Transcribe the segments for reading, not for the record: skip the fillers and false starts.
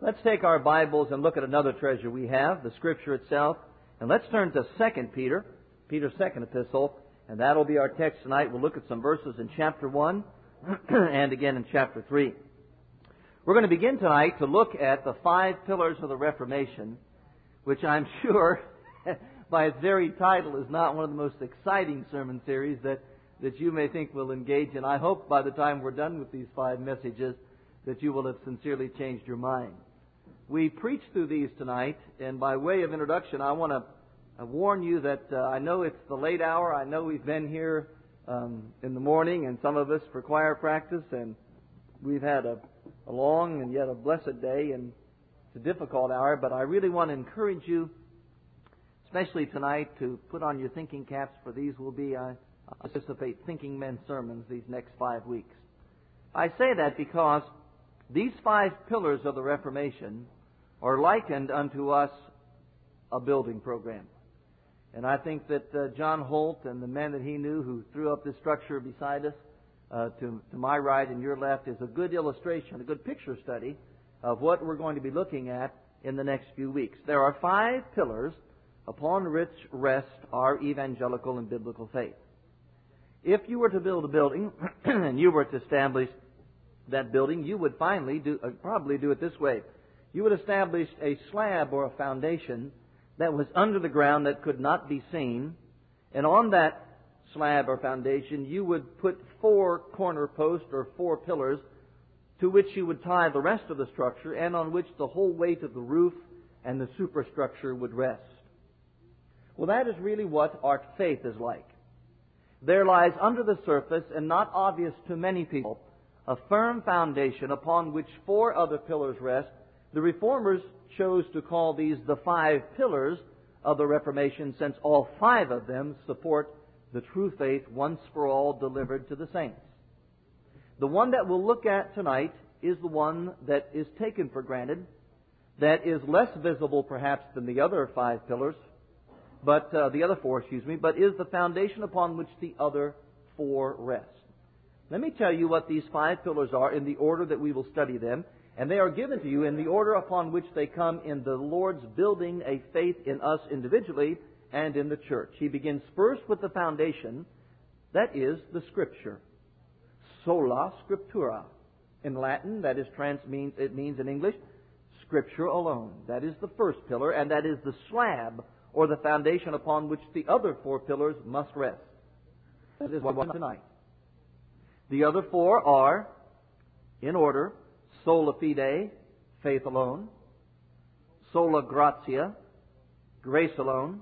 Let's take our Bibles and look at another treasure we have, the Scripture itself. And let's turn to 2 Peter, Peter's second epistle, and that'll be our text tonight. We'll look at some verses in chapter 1 and again in chapter 3. We're going to begin tonight to look at the 5 pillars of the Reformation, which I'm sure, by its very title, is not one of the most exciting sermon series that you may think we'll engage in. I hope by the time we're done with these 5 messages that you will have sincerely changed your mind. We preach through these tonight, and by way of introduction, I want to warn you that I know it's the late hour. I know we've been here in the morning, and some of us for choir practice, and we've had a long and yet a blessed day, and it's a difficult hour, but I really want to encourage you, especially tonight, to put on your thinking caps, for these will be, I anticipate, thinking men's sermons these next 5 weeks. I say that because these 5 pillars of the Reformation are likened unto us a building program. And I think that John Holt and the men that he knew who threw up this structure beside us, to my right and your left, is a good illustration, a good picture study of what we're going to be looking at in the next few weeks. There are 5 pillars upon which rest our evangelical and biblical faith. If you were to build a building and you were to establish that building, you would probably do it this way. You would establish a slab or a foundation that was under the ground that could not be seen, and on that slab or foundation you would put 4 corner posts or 4 pillars to which you would tie the rest of the structure, and on which the whole weight of the roof and the superstructure would rest. Well, that is really what our faith is like. There lies under the surface, and not obvious to many people, a firm foundation upon which 4 other pillars rest. The Reformers chose to call these the 5 pillars of the Reformation, since all 5 of them support the true faith once for all delivered to the saints. The one that we'll look at tonight is the one that is taken for granted, that is less visible perhaps than the other 5 pillars, but the other 4, but is the foundation upon which the other 4 rest. Let me tell you what these 5 pillars are in the order that we will study them, and they are given to you in the order upon which they come in the Lord's building a faith in us individually and in the church. He begins first with the foundation, that is the Scripture. Sola Scriptura. In Latin, that is means in English, Scripture alone. That is the first pillar, and that is the slab or the foundation upon which the other 4 pillars must rest. That is what we want tonight. The other 4 are, in order, sola fide, faith alone; sola gratia, grace alone;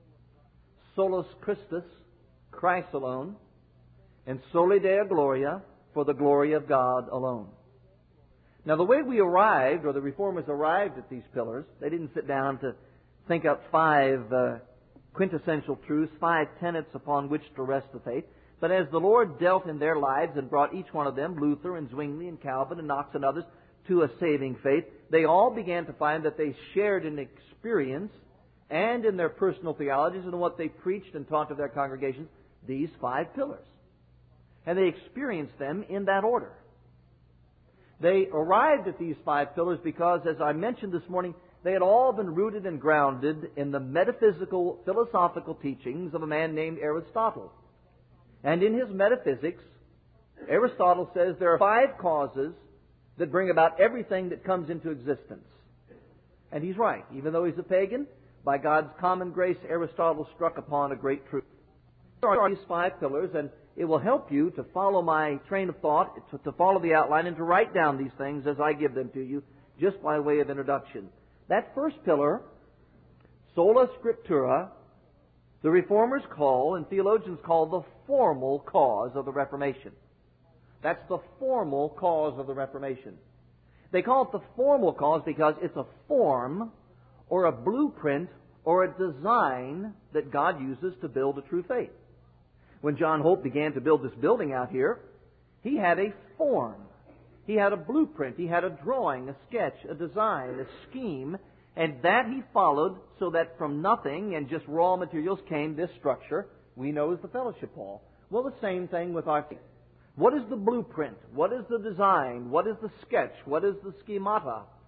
solus Christus, Christ alone; and soli Deo gloria, for the glory of God alone. Now, the way we arrived, or the Reformers arrived at these pillars, they didn't sit down to think up 5 quintessential truths, 5 tenets upon which to rest the faith. But as the Lord dealt in their lives and brought each one of them, Luther and Zwingli and Calvin and Knox and others, to a saving faith, they all began to find that they shared in experience and in their personal theologies and what they preached and taught to their congregations, these 5 pillars. And they experienced them in that order. They arrived at these 5 pillars because, as I mentioned this morning, they had all been rooted and grounded in the metaphysical, philosophical teachings of a man named Aristotle. And in his Metaphysics, Aristotle says there are 5 causes that bring about everything that comes into existence. And he's right. Even though he's a pagan, by God's common grace, Aristotle struck upon a great truth. There are these 5 pillars, and it will help you to follow my train of thought, to follow the outline, and to write down these things as I give them to you, just by way of introduction. That first pillar, sola scriptura, the Reformers call, and theologians call, the formal cause of the Reformation. That's the formal cause of the Reformation. They call it the formal cause because it's a form or a blueprint or a design that God uses to build a true faith. When John Holt began to build this building out here, he had a form. He had a blueprint. He had a drawing, a sketch, a design, a scheme, and that he followed so that from nothing and just raw materials came this structure we know as the Fellowship Hall. Well, the same thing with our faith. What is the blueprint? What is the design? What is the sketch? What is the schemata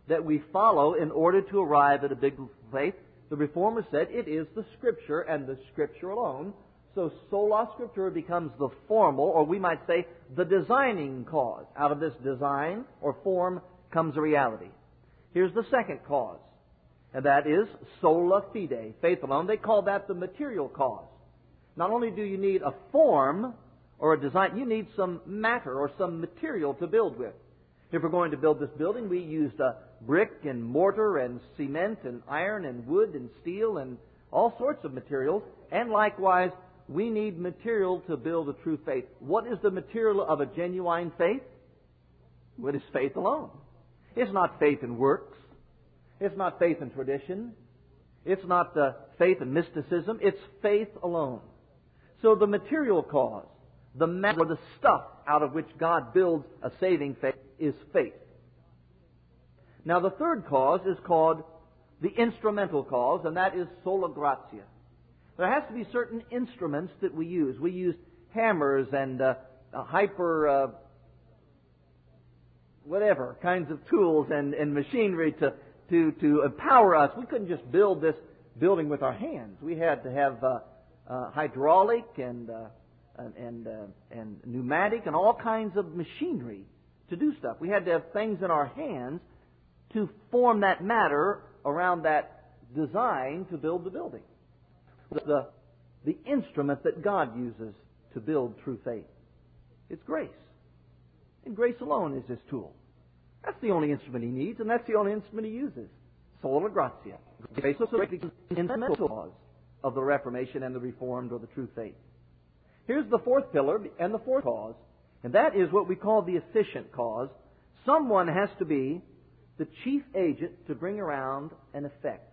that we follow in order to arrive at a biblical faith, the Reformers said it is the Scripture and the Scripture alone. So sola scriptura becomes the formal, or we might say the designing cause. Out of this design or form comes a reality. Here's the second cause, and that is sola fide, faith alone. They call that the material cause. Not only do you need a form or a design, you need some matter or some material to build with. If we're going to build this building, we used brick and mortar and cement and iron and wood and steel and all sorts of materials. And likewise, we need material to build a true faith. What is the material of a genuine faith? Well, it is faith alone. It's not faith in works. It's not faith in tradition. It's not faith in mysticism. It's faith alone. So the material cause, the matter, the stuff out of which God builds a saving faith, is faith. Now the third cause is called the instrumental cause, and that is sola gratia. There has to be certain instruments that we use. We use hammers and whatever kinds of tools and machinery to empower us. We couldn't just build this building with our hands. We had to have hydraulic and pneumatic and all kinds of machinery to do stuff. We had to have things in our hands to form that matter around that design to build the building. The instrument that God uses to build true faith. It's grace. And grace alone is His tool. That's the only instrument He needs, and that's the only instrument He uses. Sola gratia. Grace is the instrumental cause of the Reformation and the Reformed or the true faith. Here's the fourth pillar and the fourth cause, and that is what we call the efficient cause. Someone has to be the chief agent to bring around an effect.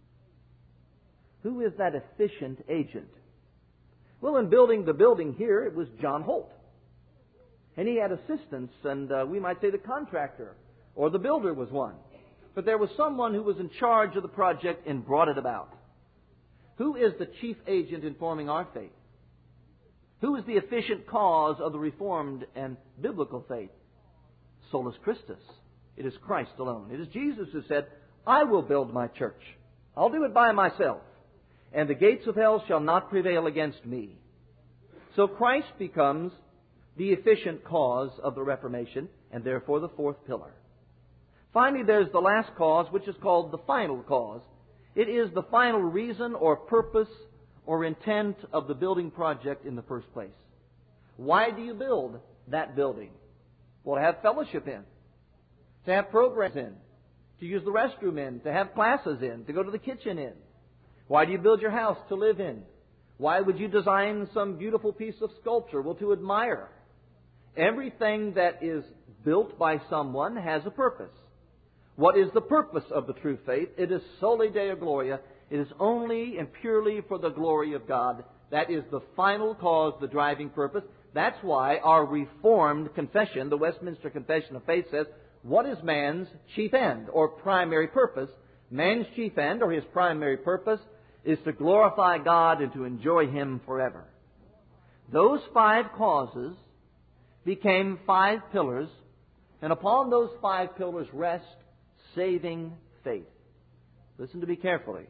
Who is that efficient agent? Well, in building the building here, it was John Holt. And he had assistants, and we might say the contractor or the builder was one. But there was someone who was in charge of the project and brought it about. Who is the chief agent in forming our faith? Who is the efficient cause of the Reformed and biblical faith? Solus Christus. It is Christ alone. It is Jesus who said, I will build my church. I'll do it by myself. And the gates of hell shall not prevail against me. So Christ becomes the efficient cause of the Reformation, and therefore the fourth pillar. Finally, there's the last cause, which is called the final cause. It is the final reason or purpose or intent of the building project in the first place. Why do you build that building? Well, to have fellowship in, to have programs in, to use the restroom in, to have classes in, to go to the kitchen in. Why do you build your house? To live in. Why would you design some beautiful piece of sculpture? Well, to admire. Everything that is built by someone has a purpose. What is the purpose of the true faith? It is soli Deo Gloria. It is only and purely for the glory of God. That is the final cause, the driving purpose. That's why our Reformed confession, the Westminster Confession of Faith, says, what is man's chief end or primary purpose? Man's chief end or his primary purpose is to glorify God and to enjoy Him forever. Those 5 causes became 5 pillars, and upon those 5 pillars rest saving faith. Listen to me carefully.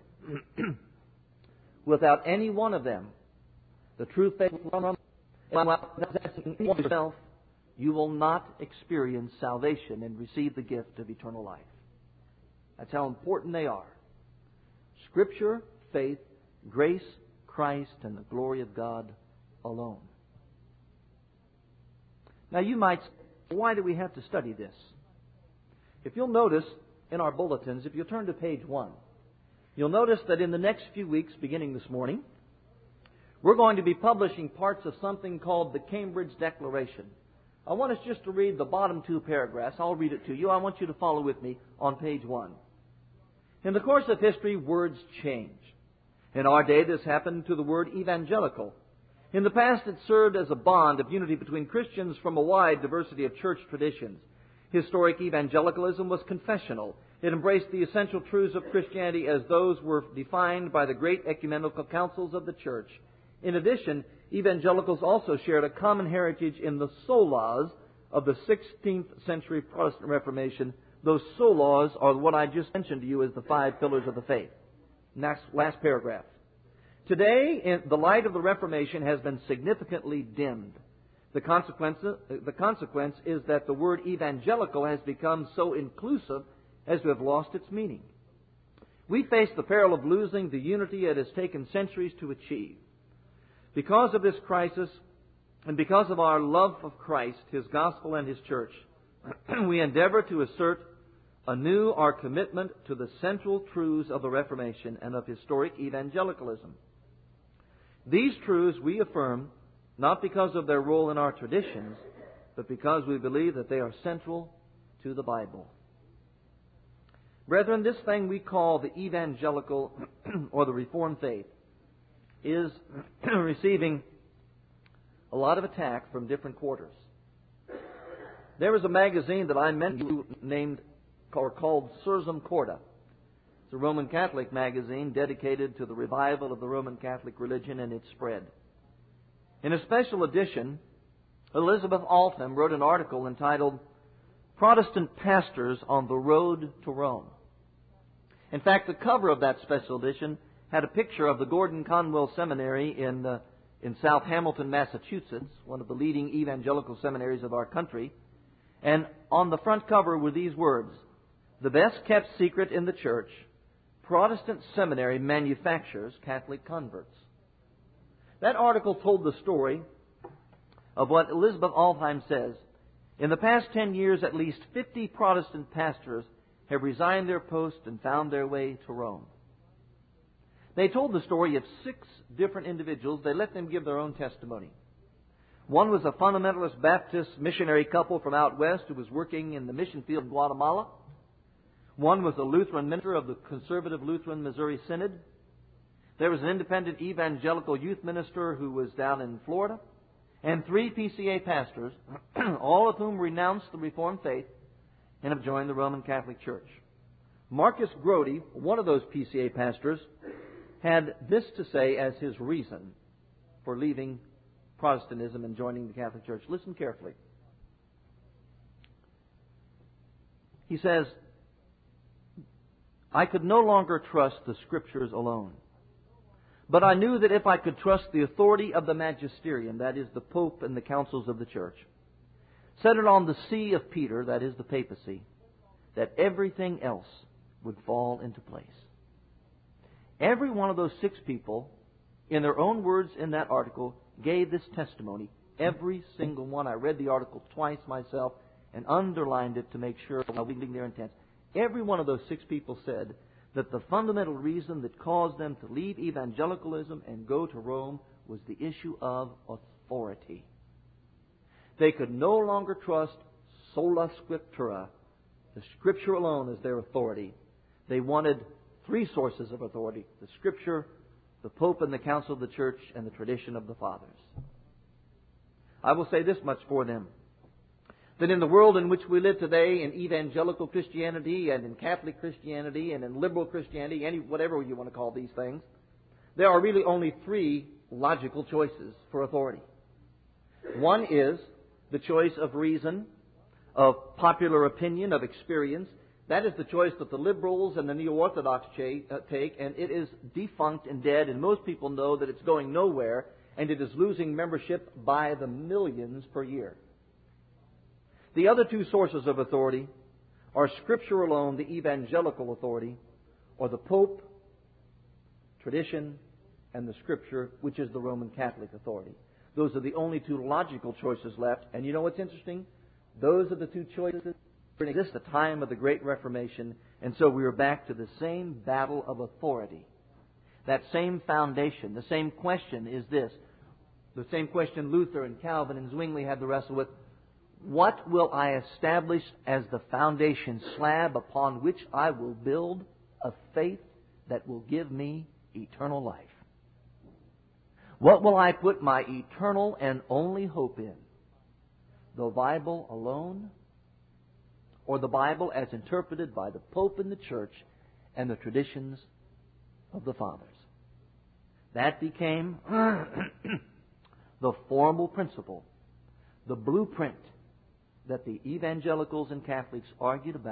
Without any one of them, the true faith yourself, you will not experience salvation and receive the gift of eternal life. That's how important they are. Scripture, faith, grace, Christ, and the glory of God alone. Now you might say, why do we have to study this? If you'll notice in our bulletins, if you'll turn to page 1, you'll notice that in the next few weeks, beginning this morning, we're going to be publishing parts of something called the Cambridge Declaration. I want us just to read the bottom 2 paragraphs. I'll read it to you. I want you to follow with me on page 1. In the course of history, words change. In our day, this happened to the word evangelical. In the past, it served as a bond of unity between Christians from a wide diversity of church traditions. Historic evangelicalism was confessional. It embraced the essential truths of Christianity as those were defined by the great ecumenical councils of the church. In addition, evangelicals also shared a common heritage in the solas of the 16th century Protestant Reformation, Those solas are what I just mentioned to you as the 5 pillars of the faith. Next, last paragraph. Today, the light of the Reformation has been significantly dimmed. The consequence is that the word evangelical has become so inclusive as to have lost its meaning. We face the peril of losing the unity it has taken centuries to achieve. Because of this crisis, and because of our love of Christ, His gospel, and His church, we endeavor to assert anew our commitment to the central truths of the Reformation and of historic evangelicalism. These truths we affirm not because of their role in our traditions, but because we believe that they are central to the Bible. Brethren, this thing we call the evangelical or the Reformed faith is receiving a lot of attack from different quarters. There was a magazine that I mentioned called Sursum Corda. It's a Roman Catholic magazine dedicated to the revival of the Roman Catholic religion and its spread. In a special edition, Elizabeth Altham wrote an article entitled Protestant Pastors on the Road to Rome. In fact, the cover of that special edition had a picture of the Gordon Conwell Seminary in South Hamilton, Massachusetts, one of the leading evangelical seminaries of our country. And on the front cover were these words, "The best kept secret in the church, Protestant seminary manufactures Catholic converts." That article told the story of what Elizabeth Altham says. In the past 10 years, at least 50 Protestant pastors have resigned their post and found their way to Rome. They told the story of 6 different individuals. They let them give their own testimony. One was a fundamentalist Baptist missionary couple from out west who was working in the mission field in Guatemala. One was a Lutheran minister of the conservative Lutheran Missouri Synod. There was an independent evangelical youth minister who was down in Florida. And 3 PCA pastors, all of whom renounced the Reformed faith and have joined the Roman Catholic Church. Marcus Grody, one of those PCA pastors, had this to say as his reason for leaving Protestantism and joining the Catholic Church. Listen carefully. He says, "I could no longer trust the Scriptures alone. But I knew that if I could trust the authority of the magisterium, that is, the Pope and the councils of the Church, set it on the see of Peter, that is, the papacy, that everything else would fall into place." Every one of those 6 people, in their own words in that article, gave this testimony. Every single one. I read the article twice myself and underlined it to make sure I was reading their intent. Every one of those 6 people said that the fundamental reason that caused them to leave evangelicalism and go to Rome was the issue of authority. They could no longer trust sola scriptura, the Scripture alone, as their authority. They wanted 3 sources of authority: the Scripture, the Pope and the Council of the Church, and the tradition of the Fathers. I will say this much for them, that in the world in which we live today, in evangelical Christianity and in Catholic Christianity and in liberal Christianity, whatever you want to call these things, there are really only 3 logical choices for authority. One is the choice of reason, of popular opinion, of experience. That is the choice that the liberals and the neo-orthodox take, and it is defunct and dead, and most people know that it's going nowhere, and it is losing membership by the millions per year. The other 2 sources of authority are Scripture alone, the evangelical authority, or the Pope, tradition, and the Scripture, which is the Roman Catholic authority. Those are the only 2 logical choices left. And you know what's interesting? Those are the 2 choices that exist at the time of the Great Reformation. And so we are back to the same battle of authority. That same foundation, the same question is this. The same question Luther and Calvin and Zwingli had to wrestle with. What will I establish as the foundation slab upon which I will build a faith that will give me eternal life? What will I put my eternal and only hope in? The Bible alone, or the Bible as interpreted by the Pope and the Church and the traditions of the Fathers? That became the formal principle, the blueprint that the evangelicals and Catholics argued about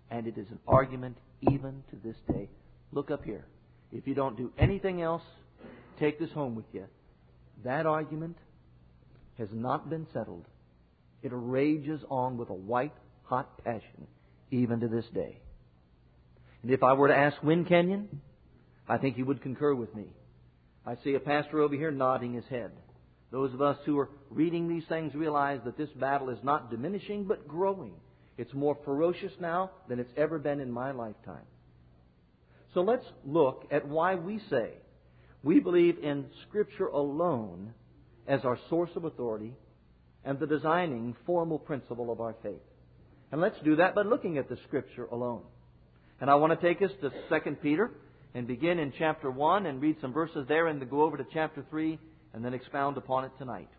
And it is an argument even to this day. Look up here. If you don't do anything else, take this home with you. That argument has not been settled. It rages on with a white-hot passion even to this day. And if I were to ask Wynn Kenyon, I think he would concur with me. I see a pastor over here nodding his head. Those of us who are reading these things realize that this battle is not diminishing but growing. It's more ferocious now than it's ever been in my lifetime. So let's look at why we say we believe in Scripture alone as our source of authority and the designing formal principle of our faith. And let's do that by looking at the Scripture alone. And I want to take us to 2 Peter and begin in chapter 1 and read some verses there and then go over to chapter 3 and then expound upon it tonight.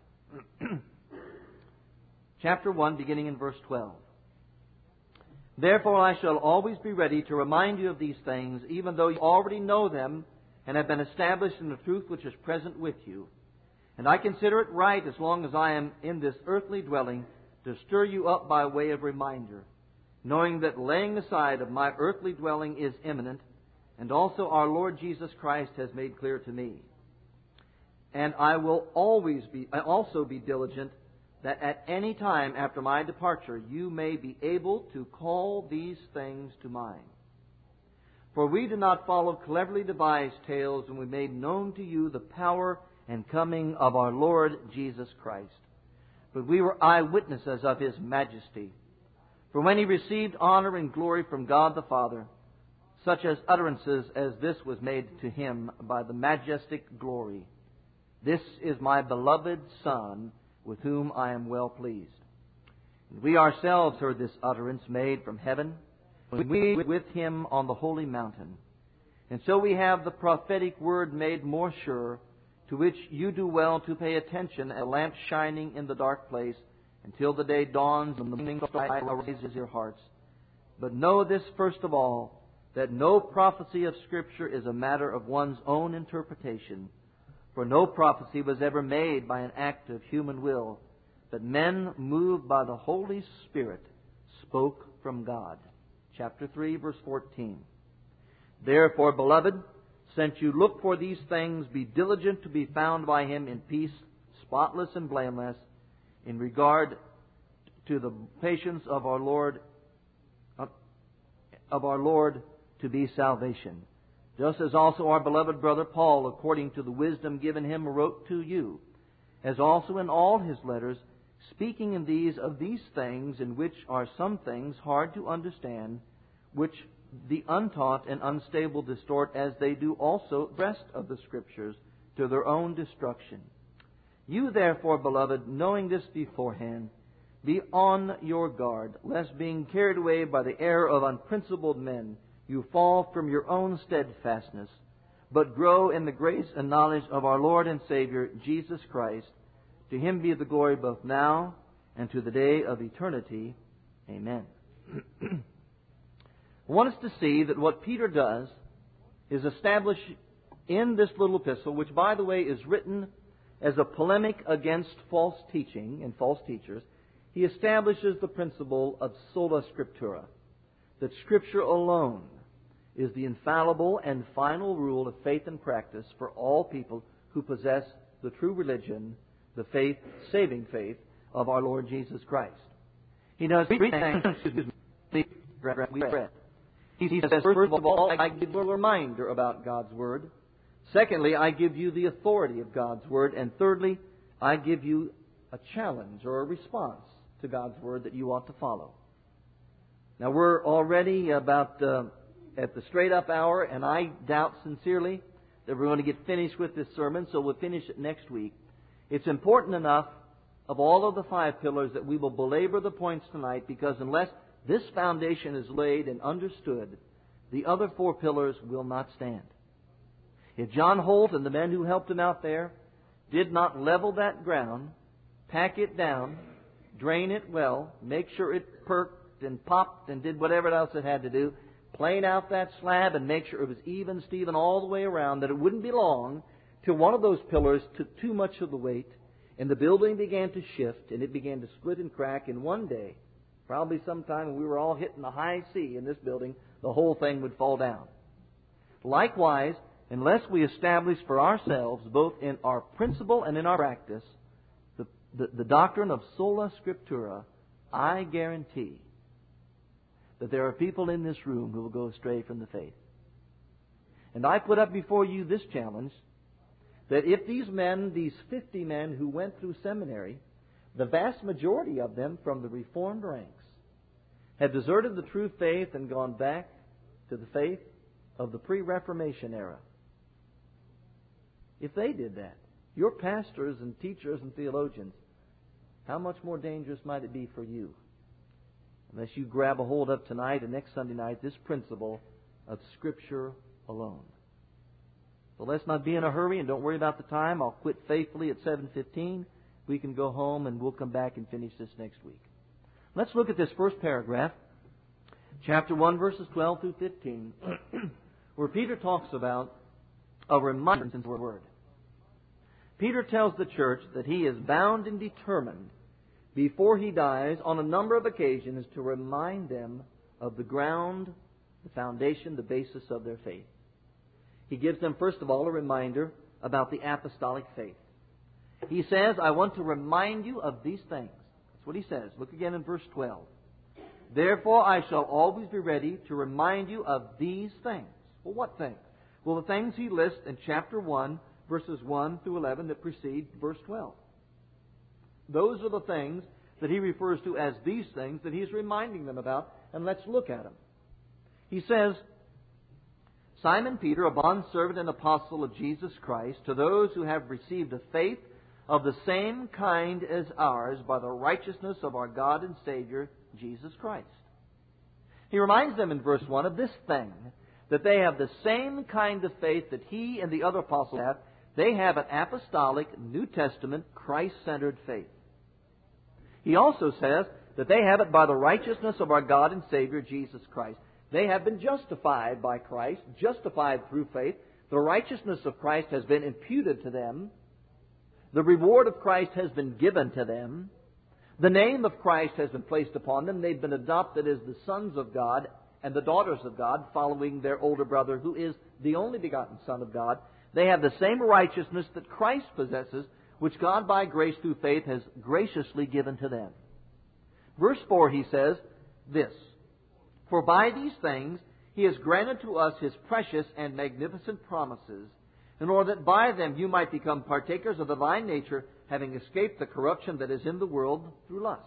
Chapter 1, beginning in verse 12. Therefore I shall always be ready to remind you of these things, even though you already know them and have been established in the truth which is present with you. And I consider it right, as long as I am in this earthly dwelling, to stir you up by way of reminder, knowing that laying aside of my earthly dwelling is imminent, and also our Lord Jesus Christ has made clear to me. And I will also be diligent that at any time after my departure you may be able to call these things to mind. For we do not follow cleverly devised tales when we made known to you the power and coming of our Lord Jesus Christ. But we were eyewitnesses of His majesty. For when He received honor and glory from God the Father, such as utterances as this was made to Him by the majestic glory, "This is my beloved Son, with whom I am well pleased." And we ourselves heard this utterance made from heaven, when we were with Him on the holy mountain. And so we have the prophetic word made more sure, to which you do well to pay attention, as a lamp shining in the dark place, until the day dawns and the morning star raises your hearts. But know this first of all, that no prophecy of Scripture is a matter of one's own interpretation. For no prophecy was ever made by an act of human will, but men moved by the Holy Spirit spoke from God. Chapter 3, verse 14. Therefore, beloved, since you look for these things, be diligent to be found by Him in peace, spotless and blameless, in regard to the patience of our Lord to be salvation. Just as also our beloved brother Paul, according to the wisdom given him, wrote to you, as also in all his letters, speaking in these of these things, in which are some things hard to understand, which the untaught and unstable distort, as they do also the rest of the Scriptures, to their own destruction. You therefore, beloved, knowing this beforehand, be on your guard, lest being carried away by the error of unprincipled men, you fall from your own steadfastness, but grow in the grace and knowledge of our Lord and Savior, Jesus Christ. To Him be the glory both now and to the day of eternity. Amen. I want us to see that what Peter does is establish in this little epistle, which, by the way, is written as a polemic against false teaching and false teachers, he establishes the principle of sola scriptura, that Scripture alone is the infallible and final rule of faith and practice for all people who possess the true religion, the faith, saving faith of our Lord Jesus Christ. He does three things. We read. He says, first of all, I give you a reminder about God's Word. Secondly, I give you the authority of God's Word. And thirdly, I give you a challenge or a response to God's Word that you ought to follow. Now, we're already about at the straight-up hour, and I doubt sincerely that we're going to get finished with this sermon, so we'll finish it next week. It's important enough of all of the 5 pillars that we will belabor the points tonight, because unless this foundation is laid and understood, the other 4 pillars will not stand. If John Holt and the men who helped him out there did not level that ground, pack it down, drain it well, make sure it perked and popped and did whatever else it had to do, plane out that slab and make sure it was even, Stephen, all the way around, that it wouldn't be long till one of those pillars took too much of the weight and the building began to shift and it began to split and crack, and one day, Probably sometime when we were all hitting the high C in this building, the whole thing would fall down. Likewise, unless we establish for ourselves, both in our principle and in our practice, the doctrine of sola scriptura, I guarantee that there are people in this room who will go astray from the faith. And I put up before you this challenge, that if these 50 men who went through seminary, the vast majority of them from the Reformed ranks, had deserted the true faith and gone back to the faith of the pre-Reformation era. If they did that, your pastors and teachers and theologians, how much more dangerous might it be for you? Unless you grab a hold of tonight and next Sunday night this principle of Scripture alone. So let's not be in a hurry and don't worry about the time. I'll quit faithfully at 7:15. We can go home and we'll come back and finish this next week. Let's look at this first paragraph, chapter 1, verses 12 through 15, where Peter talks about a reminder in the Word. Peter tells the church that he is bound and determined before he dies on a number of occasions to remind them of the ground, the foundation, the basis of their faith. He gives them, first of all, a reminder about the apostolic faith. He says, I want to remind you of these things. That's what he says. Look again in verse 12. Therefore I shall always be ready to remind you of these things. Well, what things? Well, the things he lists in chapter 1, verses 1 through 11 that precede verse 12. Those are the things that he refers to as these things that he's reminding them about, and let's look at them. He says, Simon Peter, a bondservant and apostle of Jesus Christ, to those who have received a faith of the same kind as ours by the righteousness of our God and Savior, Jesus Christ. He reminds them in verse 1 of this thing, that they have the same kind of faith that he and the other apostles have. They have an apostolic, New Testament, Christ-centered faith. He also says that they have it by the righteousness of our God and Savior, Jesus Christ. They have been justified by Christ, justified through faith. The righteousness of Christ has been imputed to them. The reward of Christ has been given to them. The name of Christ has been placed upon them. They've been adopted as the sons of God and the daughters of God, following their older brother, who is the only begotten Son of God. They have the same righteousness that Christ possesses, which God by grace through faith has graciously given to them. Verse 4, he says this, For by these things he has granted to us his precious and magnificent promises, in order that by them you might become partakers of the divine nature, having escaped the corruption that is in the world through lust.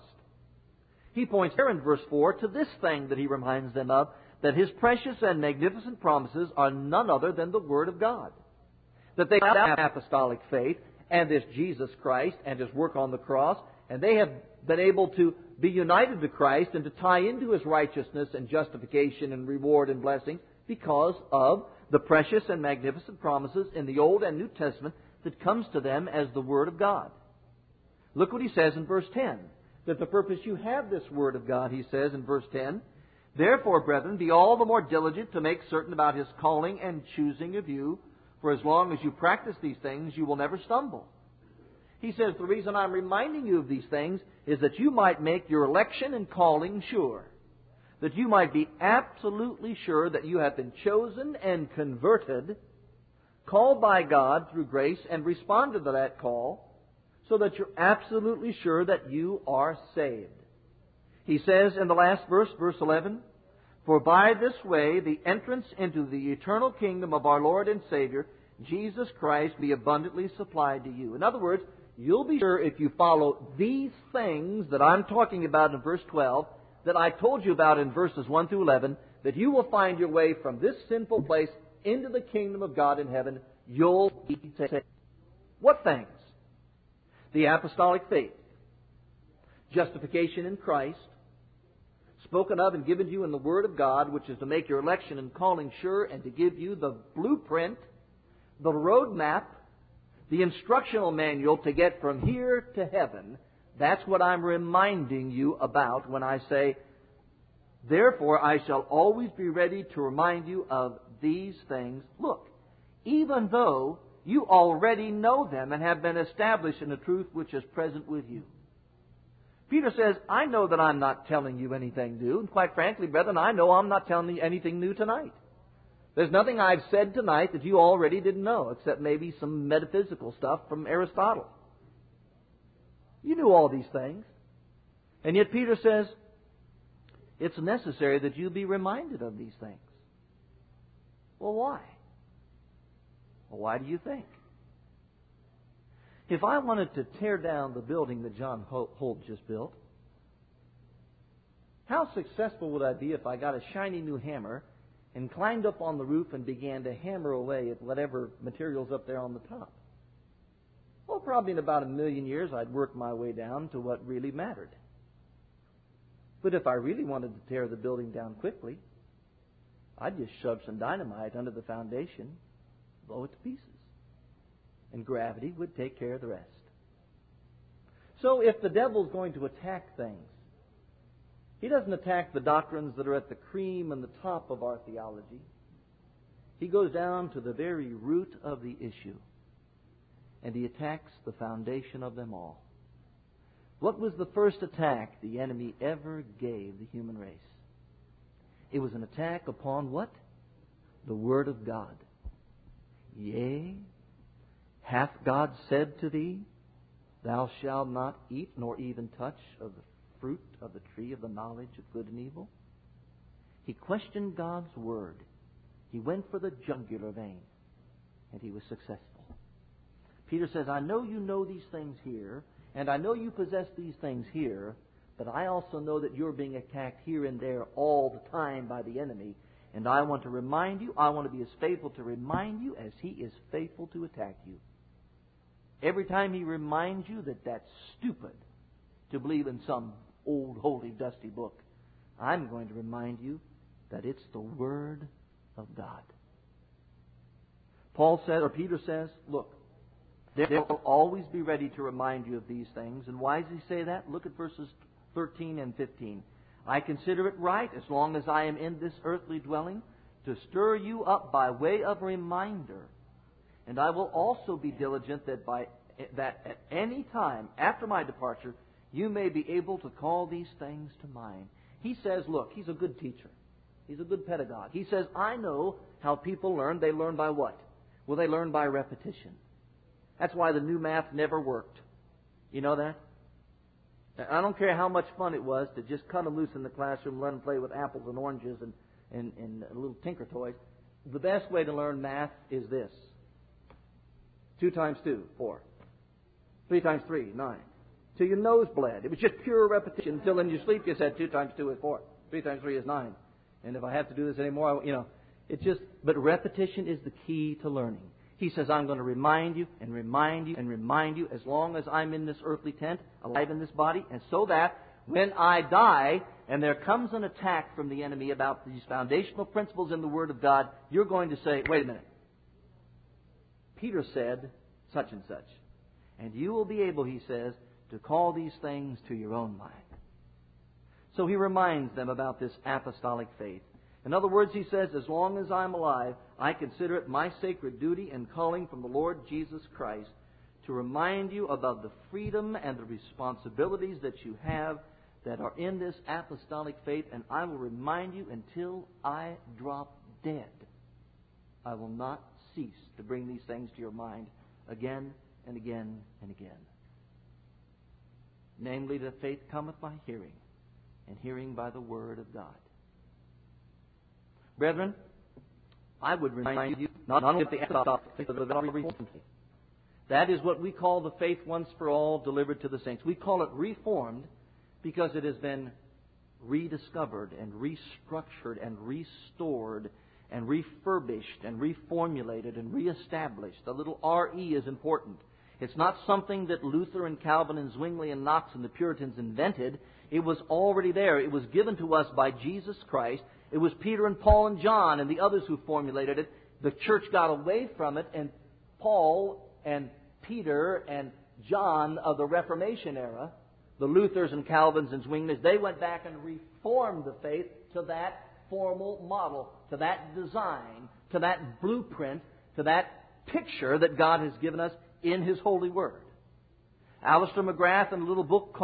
He points there in verse 4 to this thing that he reminds them of, that his precious and magnificent promises are none other than the Word of God. That they have apostolic faith and this Jesus Christ and his work on the cross, and they have been able to be united to Christ and to tie into his righteousness and justification and reward and blessing because of the precious and magnificent promises in the Old and New Testament that comes to them as the Word of God. Look what he says in verse 10. That the purpose you have this Word of God, he says in verse 10, Therefore, brethren, be all the more diligent to make certain about his calling and choosing of you, for as long as you practice these things, you will never stumble. He says the reason I'm reminding you of these things is that you might make your election and calling sure. That you might be absolutely sure that you have been chosen and converted, called by God through grace, and responded to that call, so that you're absolutely sure that you are saved. He says in the last verse, verse 11, For by this way the entrance into the eternal kingdom of our Lord and Savior, Jesus Christ, be abundantly supplied to you. In other words, you'll be sure if you follow these things that I'm talking about in verse 12, that I told you about in verses 1 through 11, that you will find your way from this sinful place into the kingdom of God in heaven. You'll be saved. What things? The apostolic faith, justification in Christ, spoken of and given to you in the Word of God, which is to make your election and calling sure and to give you the blueprint, the roadmap, the instructional manual to get from here to heaven. That's what I'm reminding you about when I say, Therefore I shall always be ready to remind you of these things. Look, even though you already know them and have been established in the truth which is present with you. Peter says, I know that I'm not telling you anything new. And quite frankly, brethren, I know I'm not telling you anything new tonight. There's nothing I've said tonight that you already didn't know, except maybe some metaphysical stuff from Aristotle. You knew all these things. And yet Peter says, it's necessary that you be reminded of these things. Well, why? Well, why do you think? If I wanted to tear down the building that John Holt just built, how successful would I be if I got a shiny new hammer and climbed up on the roof and began to hammer away at whatever material's up there on the top? Well, probably in about 1,000,000 years I'd work my way down to what really mattered. But if I really wanted to tear the building down quickly, I'd just shove some dynamite under the foundation, blow it to pieces. And gravity would take care of the rest. So if the devil's going to attack things, he doesn't attack the doctrines that are at the cream and the top of our theology. He goes down to the very root of the issue. And he attacks the foundation of them all. What was the first attack the enemy ever gave the human race? It was an attack upon what? The Word of God. Yea, hath God said to thee, Thou shalt not eat nor even touch of the fruit of the tree of the knowledge of good and evil? He questioned God's Word. He went for the jugular vein. And he was successful. Peter says, I know you know these things here, and I know you possess these things here, but I also know that you're being attacked here and there all the time by the enemy. And I want to remind you, I want to be as faithful to remind you as he is faithful to attack you. Every time he reminds you that that's stupid to believe in some old, holy, dusty book, I'm going to remind you that it's the Word of God. Peter says, look, they will always be ready to remind you of these things. And why does he say that? Look at verses 13 and 15. I consider it right, as long as I am in this earthly dwelling, to stir you up by way of reminder. And I will also be diligent that at any time after my departure, you may be able to call these things to mind. He says, look, he's a good teacher. He's a good pedagogue. He says, I know how people learn. They learn by what? Well, they learn by repetition. That's why the new math never worked. You know that? I don't care how much fun it was to just cut them loose in the classroom, let them play with apples and oranges and little tinker toys. The best way to learn math is this. 2 times 2, 4. 3 times 3, 9. Till your nose bled. It was just pure repetition until in your sleep you said 2 times 2 is 4. 3 times 3 is 9. And if I have to do this anymore, but repetition is the key to learning. He says, I'm going to remind you and remind you and remind you as long as I'm in this earthly tent, alive in this body, and so that when I die and there comes an attack from the enemy about these foundational principles in the Word of God, you're going to say, wait a minute. Peter said such and such. And you will be able, he says, to call these things to your own mind. So he reminds them about this apostolic faith. In other words, he says, as long as I'm alive, I consider it my sacred duty and calling from the Lord Jesus Christ to remind you about the freedom and the responsibilities that you have that are in this apostolic faith, and I will remind you until I drop dead. I will not cease to bring these things to your mind again and again and again. Namely, that faith cometh by hearing, and hearing by the Word of God. Brethren, I would remind you not only of the apostolic faith, but of the Reformed faith. That is what we call the faith once for all delivered to the saints. We call it Reformed because it has been rediscovered and restructured and restored and refurbished and reformulated and reestablished. The little R-E is important. It's not something that Luther and Calvin and Zwingli and Knox and the Puritans invented. It was already there. It was given to us by Jesus Christ. It was Peter and Paul and John and the others who formulated it. The church got away from it, and Paul and Peter and John of the Reformation era, the Luthers and Calvins and Zwinglis, they went back and reformed the faith to that formal model, to that design, to that blueprint, to that picture that God has given us in His holy Word. Alistair McGrath, in a little book called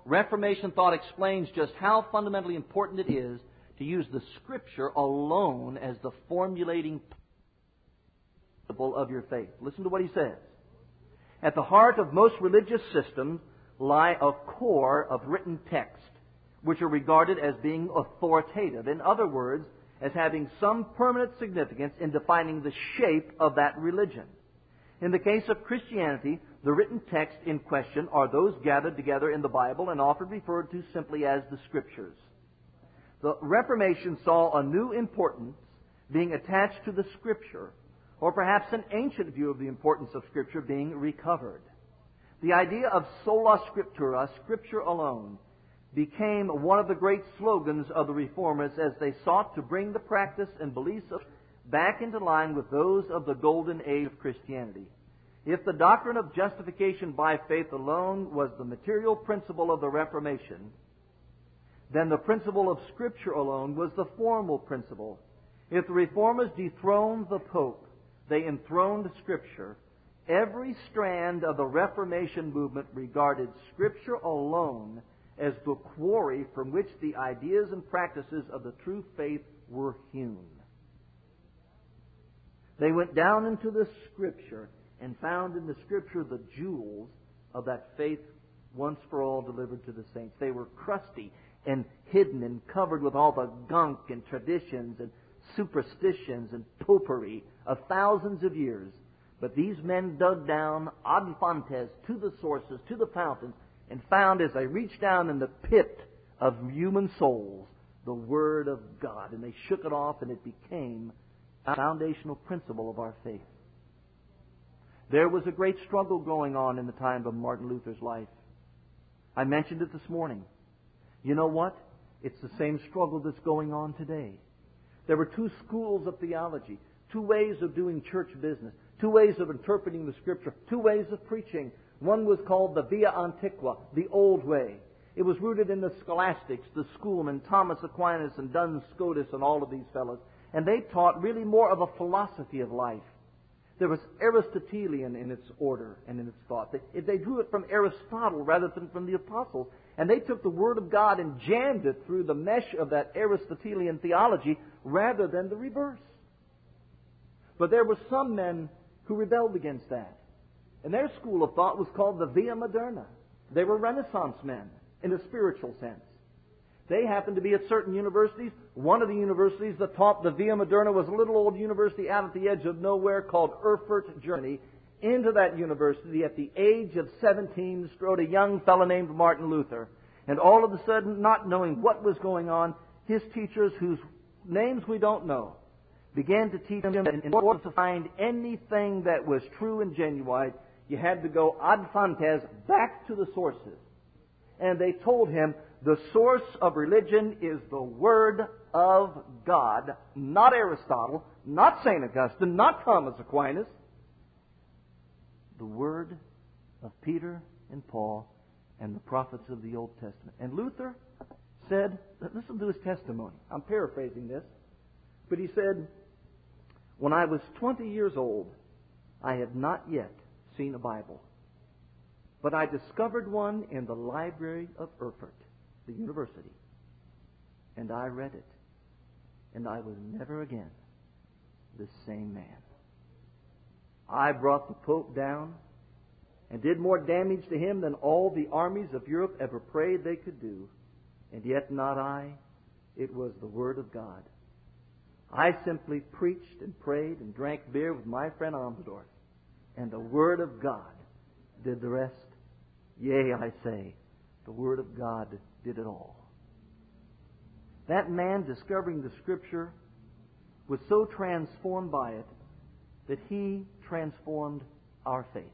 Reformation thought explains just how fundamentally important it is to use the Scripture alone as the formulating principle of your faith. Listen to what he says. At the heart of most religious systems lie a core of written text, which are regarded as being authoritative. In other words, as having some permanent significance in defining the shape of that religion. In the case of Christianity, the written text in question are those gathered together in the Bible and often referred to simply as the Scriptures. The Reformation saw a new importance being attached to the Scripture, or perhaps an ancient view of the importance of Scripture being recovered. The idea of sola scriptura, Scripture alone, became one of the great slogans of the Reformers as they sought to bring the practice and beliefs of back into line with those of the golden age of Christianity. If the doctrine of justification by faith alone was the material principle of the Reformation, then the principle of Scripture alone was the formal principle. If the Reformers dethroned the Pope, they enthroned Scripture. Every strand of the Reformation movement regarded Scripture alone as the quarry from which the ideas and practices of the true faith were hewn. They went down into the Scripture and found in the Scripture the jewels of that faith once for all delivered to the saints. They were crusty and hidden and covered with all the gunk and traditions and superstitions and popery of thousands of years. But these men dug down ad fontes, to the sources, to the fountains, and found as they reached down in the pit of human souls the Word of God. And they shook it off, and it became a foundational principle of our faith. There was a great struggle going on in the time of Martin Luther's life. I mentioned it this morning. You know what? It's the same struggle that's going on today. There were two schools of theology, two ways of doing church business, two ways of interpreting the Scripture, two ways of preaching. One was called the Via Antiqua, the old way. It was rooted in the scholastics, the schoolmen, Thomas Aquinas and Duns Scotus and all of these fellows. And they taught really more of a philosophy of life. There was Aristotelian in its order and in its thought. They drew it from Aristotle rather than from the apostles. And they took the Word of God and jammed it through the mesh of that Aristotelian theology rather than the reverse. But there were some men who rebelled against that. And their school of thought was called the Via Moderna. They were Renaissance men in a spiritual sense. They happened to be at certain universities. One of the universities that taught the Via Moderna was a little old university out at the edge of nowhere called Erfurt, Germany. Into that university at the age of 17 strode a young fellow named Martin Luther. And all of a sudden, not knowing what was going on, his teachers, whose names we don't know, began to teach him that in order to find anything that was true and genuine, you had to go ad fontes, back to the sources. And they told him, the source of religion is the Word of God, not Aristotle, not St. Augustine, not Thomas Aquinas. The Word of Peter and Paul and the prophets of the Old Testament. And Luther said, listen to his testimony. I'm paraphrasing this. But he said, when I was 20 years old, I had not yet seen a Bible. But I discovered one in the library of Erfurt, the university. And I read it. And I was never again the same man. I brought the Pope down and did more damage to him than all the armies of Europe ever prayed they could do. And yet not I. It was the Word of God. I simply preached and prayed and drank beer with my friend Amsdorf. And the Word of God did the rest. Yea, I say, the Word of God did it all. That man, discovering the Scripture, was so transformed by it that he transformed our faith.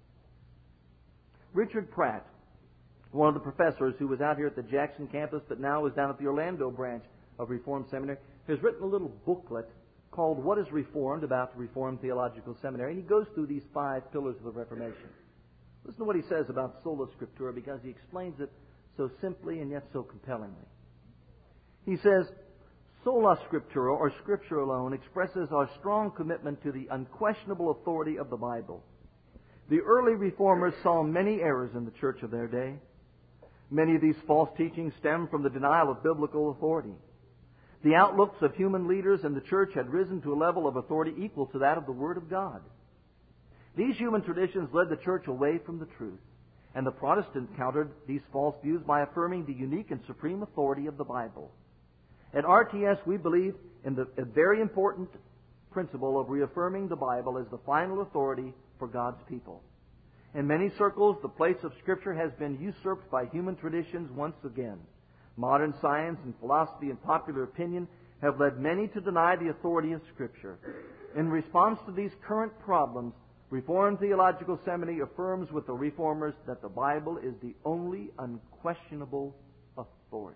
Richard Pratt, one of the professors who was out here at the Jackson campus but now is down at the Orlando branch of Reformed Seminary, has written a little booklet called What is Reformed about the Reformed Theological Seminary. And he goes through these 5 pillars of the Reformation. Listen to what he says about sola scriptura, because he explains it so simply and yet so compellingly. He says, sola scriptura, or Scripture alone, expresses our strong commitment to the unquestionable authority of the Bible. The early Reformers saw many errors in the church of their day. Many of these false teachings stem from the denial of biblical authority. The outlooks of human leaders in the church had risen to a level of authority equal to that of the Word of God. These human traditions led the church away from the truth, and the Protestant countered these false views by affirming the unique and supreme authority of the Bible. At RTS, we believe in a very important principle of reaffirming the Bible as the final authority for God's people. In many circles, the place of Scripture has been usurped by human traditions once again. Modern science and philosophy and popular opinion have led many to deny the authority of Scripture. In response to these current problems, Reformed Theological Seminary affirms with the Reformers that the Bible is the only unquestionable authority.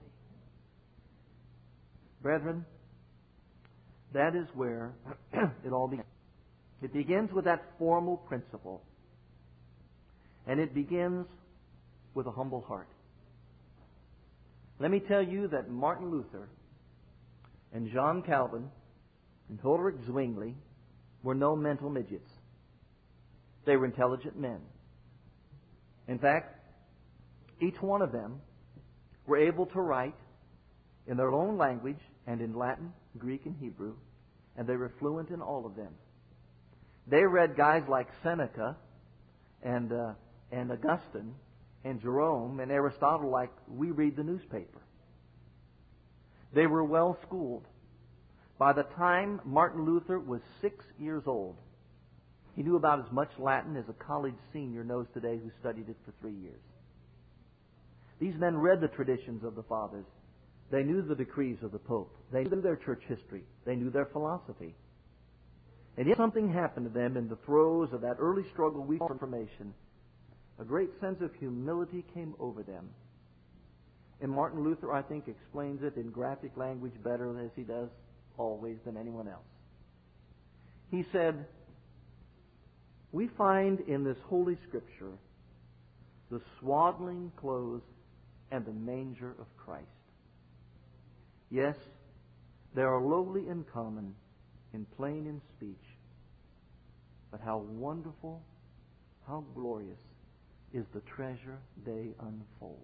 Brethren, that is where it all begins. It begins with that formal principle. And it begins with a humble heart. Let me tell you that Martin Luther and John Calvin and Ulrich Zwingli were no mental midgets. They were intelligent men. In fact, each one of them were able to write in their own language and in Latin, Greek, and Hebrew, and they were fluent in all of them. They read guys like Seneca and Augustine and Jerome and Aristotle like we read the newspaper. They were well schooled. By the time Martin Luther was 6 years old, he knew about as much Latin as a college senior knows today who studied it for 3 years. These men read the traditions of the fathers. They knew the decrees of the Pope. They knew their church history. They knew their philosophy. And yet something happened to them in the throes of that early struggle with information. A great sense of humility came over them. And Martin Luther, I think, explains it in graphic language better as he does always than anyone else. He said, "We find in this Holy Scripture the swaddling clothes and the manger of Christ. Yes, they are lowly and common and plain in speech, but how wonderful, how glorious is the treasure they unfold."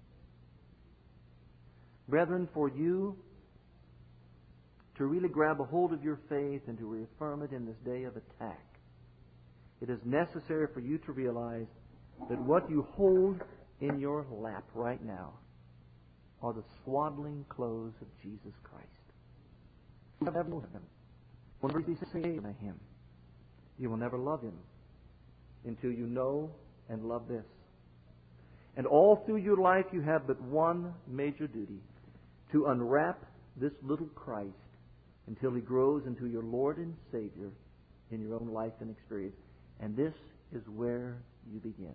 Brethren, for you to really grab a hold of your faith and to reaffirm it in this day of attack, it is necessary for you to realize that what you hold in your lap right now are the swaddling clothes of Jesus Christ. You will never know Him. You will never be saved by Him. You will never love Him until you know and love this. And all through your life you have but one major duty: to unwrap this little Christ until He grows into your Lord and Savior in your own life and experience. And this is where you begin.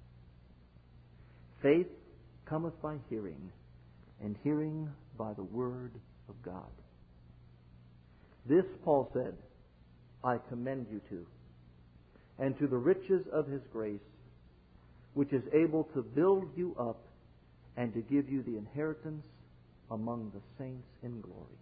Faith cometh by hearing, and hearing by the Word of God. This, Paul said, I commend you to, and to the riches of His grace, which is able to build you up and to give you the inheritance among the saints in glory.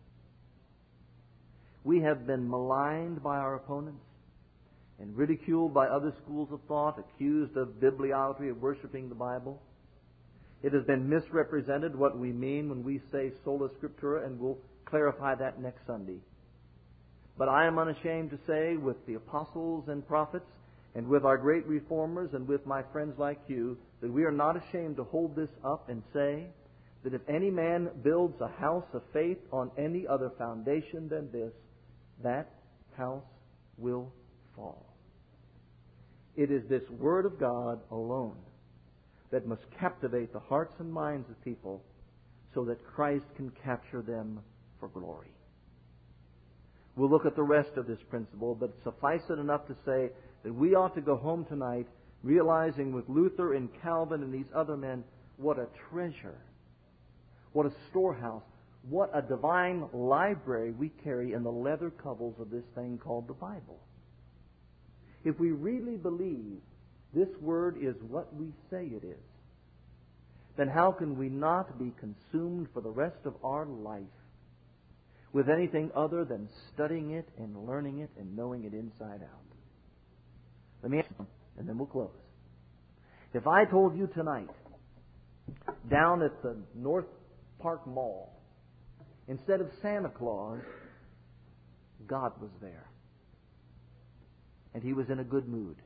We have been maligned by our opponents and ridiculed by other schools of thought, accused of bibliolatry, of worshiping the Bible. It has been misrepresented what we mean when we say sola scriptura, and we'll clarify that next Sunday. But I am unashamed to say, with the apostles and prophets, and with our great reformers, and with my friends like you, that we are not ashamed to hold this up and say that if any man builds a house of faith on any other foundation than this, that house will fall. It is this Word of God alone that must captivate the hearts and minds of people so that Christ can capture them for glory. We'll look at the rest of this principle, but suffice it enough to say that we ought to go home tonight realizing with Luther and Calvin and these other men what a treasure, what a storehouse, what a divine library we carry in the leather covers of this thing called the Bible. If we really believe this Word is what we say it is, then how can we not be consumed for the rest of our life with anything other than studying it and learning it and knowing it inside out? Let me ask you, and then we'll close. If I told you tonight down at the North Park Mall, instead of Santa Claus, God was there. And He was in a good mood.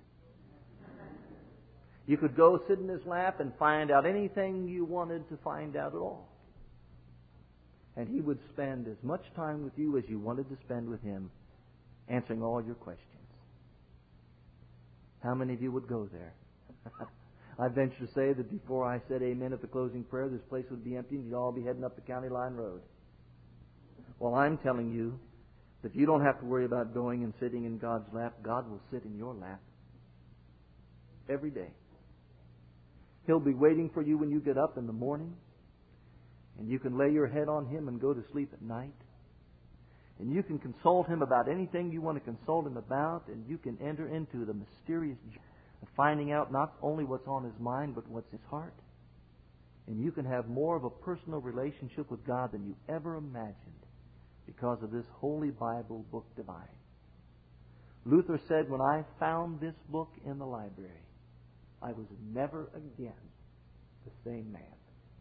You could go sit in His lap and find out anything you wanted to find out at all. And He would spend as much time with you as you wanted to spend with Him, answering all your questions. How many of you would go there? I venture to say that before I said amen at the closing prayer, this place would be empty and you'd all be heading up the County Line Road. Well, I'm telling you that you don't have to worry about going and sitting in God's lap. God will sit in your lap every day. He'll be waiting for you when you get up in the morning, and you can lay your head on Him and go to sleep at night. And you can consult Him about anything you want to consult Him about, and you can enter into the mysterious joy of finding out not only what's on His mind, but what's His heart. And you can have more of a personal relationship with God than you ever imagined because of this Holy Bible book divine. Luther said, when I found this book in the library, I was never again the same man.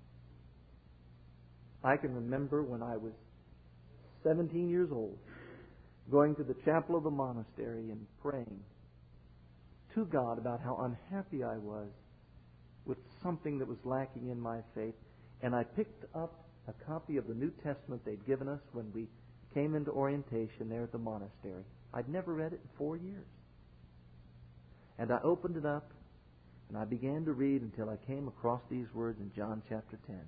I can remember when I was 17 years old, going to the chapel of the monastery and praying to God about how unhappy I was with something that was lacking in my faith. And I picked up a copy of the New Testament they'd given us when we came into orientation there at the monastery. I'd never read it in 4 years. And I opened it up, and I began to read until I came across these words in John chapter 10.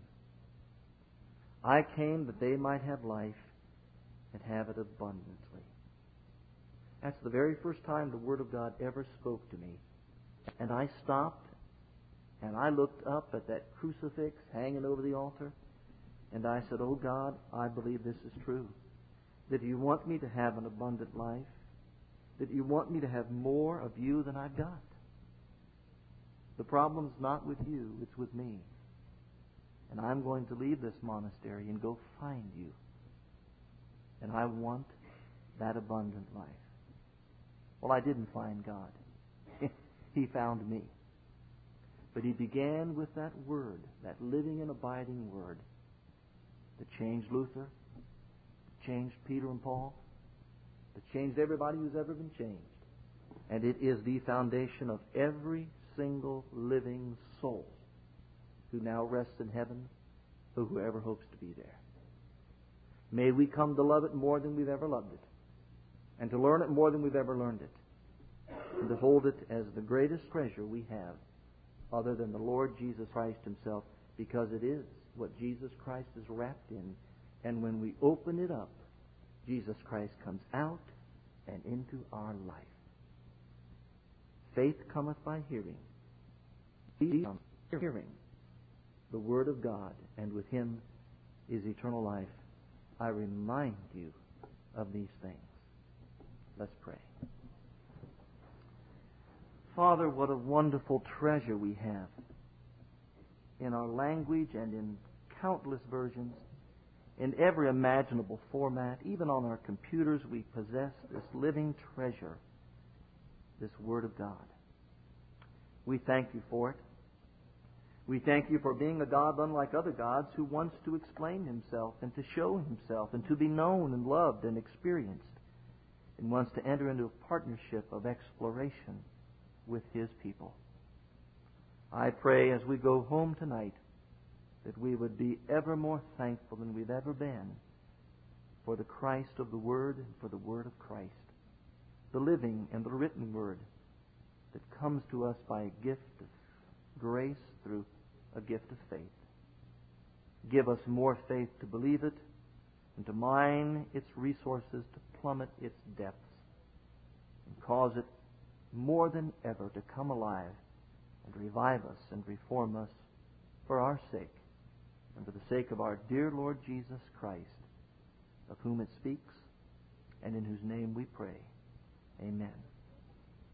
I came that they might have life and have it abundantly. That's the very first time the Word of God ever spoke to me. And I stopped, and I looked up at that crucifix hanging over the altar, and I said, oh God, I believe this is true. That you want me to have an abundant life. That you want me to have more of you than I've got. The problem's not with you, it's with me. And I'm going to leave this monastery and go find you. And I want that abundant life. Well, I didn't find God. He found me. But He began with that Word, that living and abiding Word, that changed Luther, that changed Peter and Paul, that changed everybody who's ever been changed. And it is the foundation of every single living soul who now rests in heaven, or whoever hopes to be there. May we come to love it more than we've ever loved it, and to learn it more than we've ever learned it, and to hold it as the greatest treasure we have other than the Lord Jesus Christ Himself, because it is what Jesus Christ is wrapped in. And when we open it up, Jesus Christ comes out and into our life. Faith cometh by hearing. Hearing the Word of God, and with Him is eternal life. I remind you of these things. Let's pray. Father, what a wonderful treasure we have in our language and in countless versions, in every imaginable format. Even on our computers, we possess this living treasure, this Word of God. We thank you for it. We thank you for being a God unlike other gods who wants to explain Himself and to show Himself and to be known and loved and experienced, and wants to enter into a partnership of exploration with His people. I pray as we go home tonight that we would be ever more thankful than we've ever been for the Christ of the Word and for the Word of Christ, the living and the written Word that comes to us by a gift of grace through a gift of faith. Give us more faith to believe it and to mine its resources, to plummet its depths, and cause it more than ever to come alive and revive us and reform us for our sake and for the sake of our dear Lord Jesus Christ, of whom it speaks and in whose name we pray. Amen.